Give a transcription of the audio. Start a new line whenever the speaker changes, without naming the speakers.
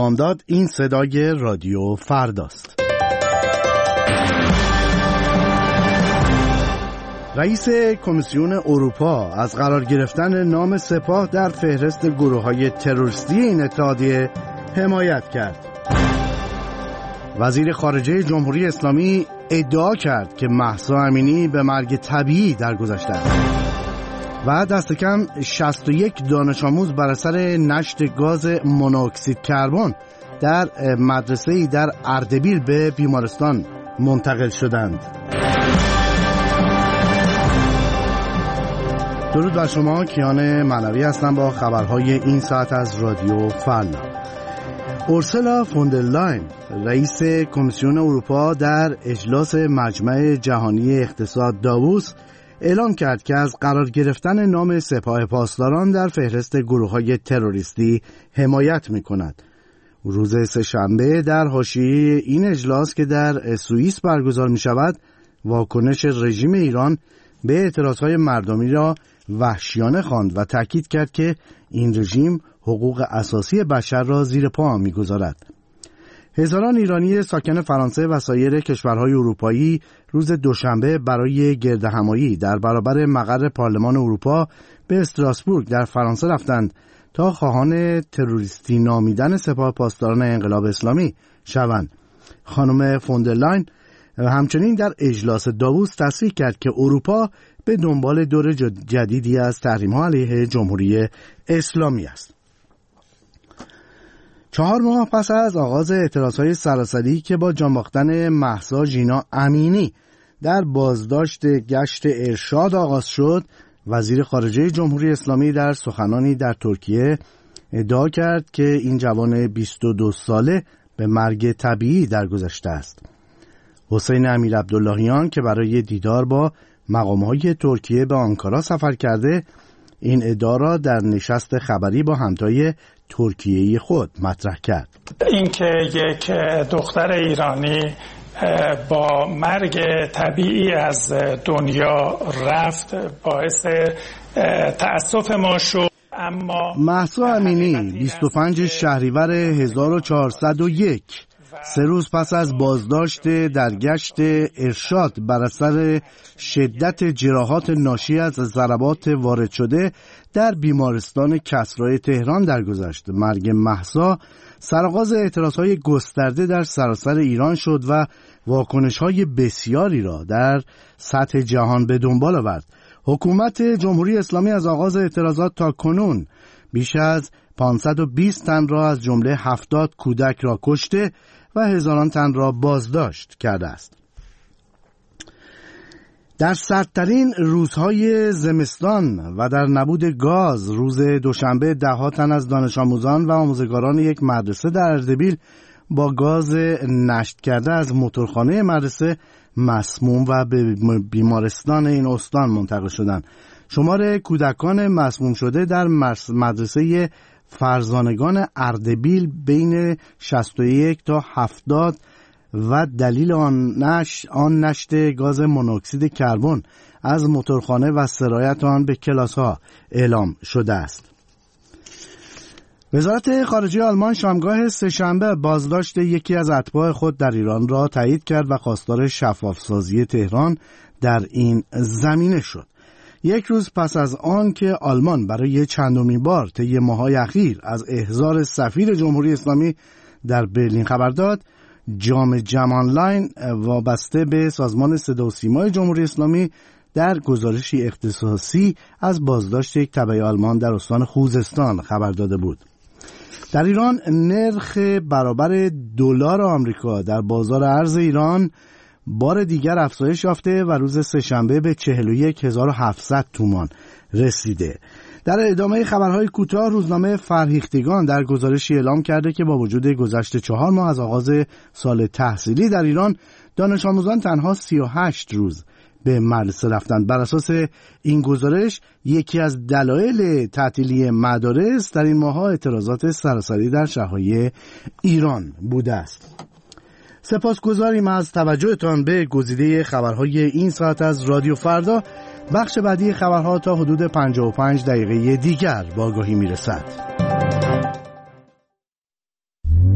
بامداد. این صدای رادیو فرداست. رئیس کمیسیون اروپا از قرار گرفتن نام سپاه در فهرست گروه‌های تروریستی این اتحادیه حمایت کرد. وزیر خارجه جمهوری اسلامی ادعا کرد که مهسا امینی به مرگ طبیعی درگذشته است. و دست کم 61 دانش آموز بر اثر نشت گاز مونوکسید کربن در مدرسه‌ای در اردبیل به بیمارستان منتقل شدند. درود بر شما، کیان معنوی هستم با خبرهای این ساعت از رادیو فردا. اورسولا فون در لاین رئیس کمیسیون اروپا در اجلاس مجمع جهانی اقتصاد داووس اعلام کرد که از قرار گرفتن نام سپاه پاسداران در فهرست گروه‌های تروریستی حمایت می‌کند. روز سه‌شنبه در حاشیه این اجلاس که در سوئیس برگزار می‌شود، واکنش رژیم ایران به اعتراضهای مردمی را وحشیانه خواند و تاکید کرد که این رژیم حقوق اساسی بشر را زیر پا می‌گذارد. هزاران ایرانی ساکن فرانسه و سایر کشورهای اروپایی روز دوشنبه برای گردهمایی در برابر مقر پارلمان اروپا به استراسبورگ در فرانسه رفتند تا خواهان تروریستی نامیدن سپاه پاسداران انقلاب اسلامی شوند. خانم فون در لاین همچنین در اجلاس داووس تصریح کرد که اروپا به دنبال دور جدیدی از تحریم‌ها علیه جمهوری اسلامی است. 4 ماه پس از آغاز اعتراضهای سراسری که با جان باختن مهسا ژینا امینی در بازداشت گشت ارشاد آغاز شد، وزیر خارجه جمهوری اسلامی در سخنانی در ترکیه ادعا کرد که این جوان 22 ساله به مرگ طبیعی درگذشته است. حسین امیرعبداللهیان که برای دیدار با مقام‌های ترکیه به آنکارا سفر کرده، این ادعا را در نشست خبری با همتای ترکیه‌ای خود مطرح کرد.
اینکه یک دختر ایرانی با مرگ طبیعی از دنیا رفت باعث تأسف ما شد. اما
مهسا امینی 25 شهریور 1401 3 روز پس از بازداشت در گشت ارشاد بر اثر شدت جراحات ناشی از ضربات وارد شده در بیمارستان کسرای تهران درگذشت. مرگ مهسا سرآغاز اعتراضهای گسترده در سراسر ایران شد و واکنش‌های بسیاری را در سطح جهان به دنبال آورد. حکومت جمهوری اسلامی از آغاز اعتراضات تا کنون بیش از 520 تن را از جمله 70 کودک را کشته و هزاران تن را بازداشت کرده است. در سردترین روزهای زمستان و در نبود گاز روز دوشنبه 10 تن از دانش آموزان و آموزگاران یک مدرسه در اردبیل با گاز نشت کرده از موتورخانه مدرسه مسموم و به بیمارستان این استان منتقل شدند. شمار کودکان مسموم شده در مدرسه فرزانگان اردبیل بین 61 تا 70 و دلیل آن نشت گاز مونوکسید کربن از موتورخانه و سرایت آن به کلاس‌ها اعلام شده است. وزارت خارجه آلمان شامگاه سه‌شنبه بازداشت یکی از اتباع خود در ایران را تایید کرد و خواستار شفافسازی تهران در این زمینه شد. یک روز پس از آن که آلمان برای چندمین بار طی ماه‌های اخیر از احضار سفیر جمهوری اسلامی در برلین خبر داد، جام آنلاین وابسته به سازمان صدا و سیمای جمهوری اسلامی در گزارشی اختصاصی از بازداشت یک تبع آلمان در استان خوزستان خبر داده بود. در ایران نرخ برابر دلار آمریکا در بازار ارز ایران بار دیگر افزایش یافته و روز سه‌شنبه به 41700 تومان رسیده. در ادامه خبرهای کوتاه، روزنامه فرهیختگان در گزارشی اعلام کرده که با وجود گذشت 4 ماه از آغاز سال تحصیلی در ایران، دانش آموزان تنها 38 روز به مدرسه رفتند. بر اساس این گزارش، یکی از دلایل تعطیلی مدارس در این ماه‌ها اعتراضات سراسری در شهرهای ایران بوده است. سپاسگزاریم از توجهتان به گزیده خبرهای این ساعت از رادیو فردا. بخش بعدی خبرها تا حدود 55 دقیقه دیگر با آگاهی میرسد.